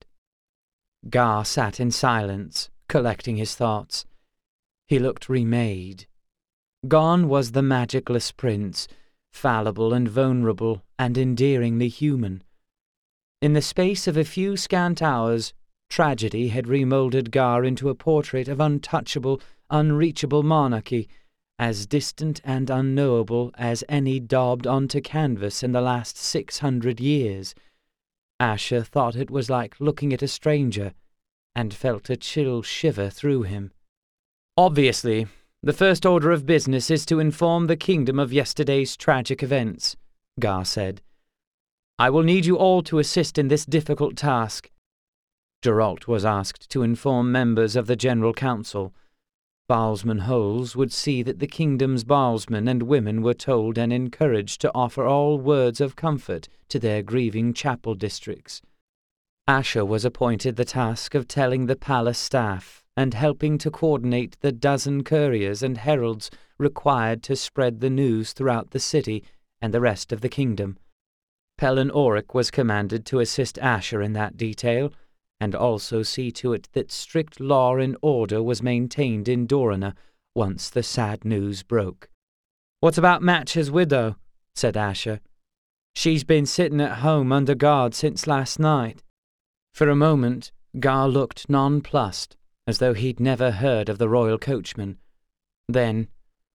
Gar sat in silence, collecting his thoughts. He looked remade. Gone was the magicless prince, fallible and vulnerable and endearingly human. In the space of a few scant hours, tragedy had remoulded Gar into a portrait of untouchable, unreachable monarchy, as distant and unknowable as any daubed onto canvas in the last 600 years. Asher thought it was like looking at a stranger, and felt a chill shiver through him. "Obviously, the first order of business is to inform the kingdom of yesterday's tragic events," Gar said. "I will need you all to assist in this difficult task." Geralt was asked to inform members of the General Council. Baalsman Holes would see that the kingdom's baalsmen and women were told and encouraged to offer all words of comfort to their grieving chapel districts. Asher was appointed the task of telling the palace staff and helping to coordinate the dozen couriers and heralds required to spread the news throughout the city and the rest of the kingdom. Pelin Oric was commanded to assist Asher in that detail, and also see to it that strict law and order was maintained in Dorana once the sad news broke. "What about Match's widow?" said Asher. "She's been sitting at home under guard since last night." For a moment, Gar looked nonplussed, as though he'd never heard of the royal coachman. Then,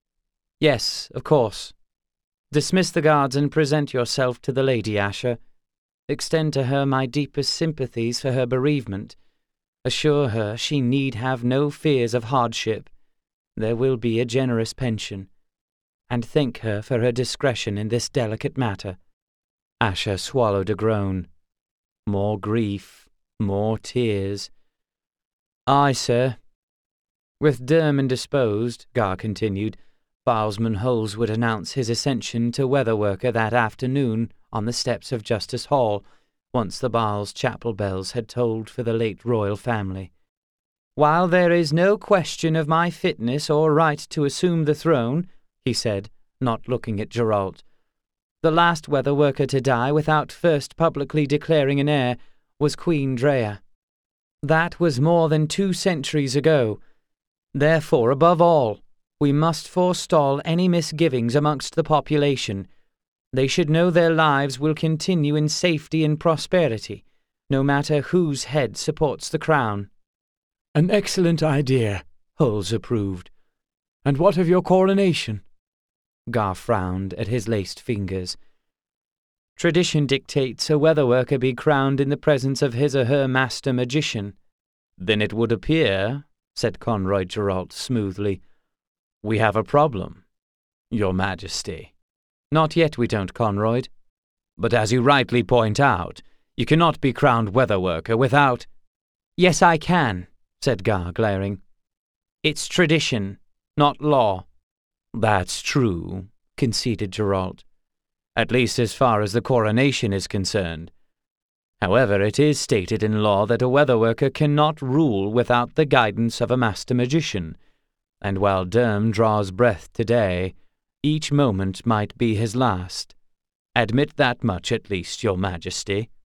"Yes, of course. Dismiss the guards and present yourself to the Lady Asher. Extend to her my deepest sympathies for her bereavement. Assure her she need have no fears of hardship. There will be a generous pension. And thank her for her discretion in this delicate matter." Asher swallowed a groan. More grief, more tears. "Aye, sir." With Derm indisposed, Gar continued, Baalsman Holes would announce his ascension to Weatherworker that afternoon on the steps of Justice Hall, once the Baal's chapel bells had tolled for the late royal family. "While there is no question of my fitness or right to assume the throne," he said, not looking at Geralt, "the last Weatherworker to die without first publicly declaring an heir was Queen Drea. That was more than 2 centuries ago. Therefore, above all, we must forestall any misgivings amongst the population. They should know their lives will continue in safety and prosperity, no matter whose head supports the crown." "An excellent idea," Holes approved. "And what of your coronation?" Gar frowned at his laced fingers. "Tradition dictates a Weatherworker be crowned in the presence of his or her master magician." "Then it would appear," said Conroy Geralt smoothly, "we have a problem, Your Majesty." "Not yet we don't, Conroy. But as you rightly point out, you cannot be crowned Weatherworker without—" "Yes, I can," said Gar, glaring. "It's tradition, not law." "That's true," conceded Geralt. "At least as far as the coronation is concerned. However, it is stated in law that a Weatherworker cannot rule without the guidance of a master magician, and while Derm draws breath today, each moment might be his last. Admit that much at least, Your Majesty."